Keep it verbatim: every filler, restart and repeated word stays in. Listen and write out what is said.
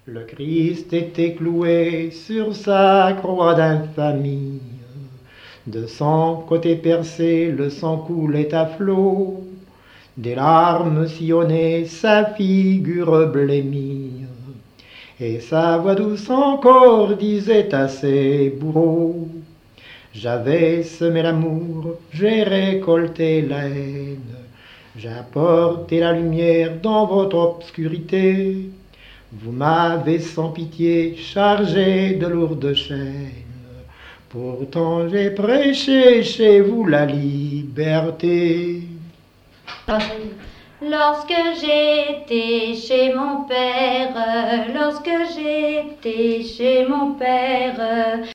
Le Christ était cloué sur sa croix d'infamie. De son côté percé, le sang coulait à flots. Des larmes sillonnaient sa figure blêmie. Et sa voix douce encore disait à ses bourreaux: j'avais semé l'amour, j'ai récolté la haine. J'ai apporté la lumière dans votre obscurité. Vous m'avez sans pitié chargé de lourdes chaînes. Pourtant j'ai prêché chez vous la liberté. Lorsque j'étais chez mon père, lorsque j'étais chez mon père,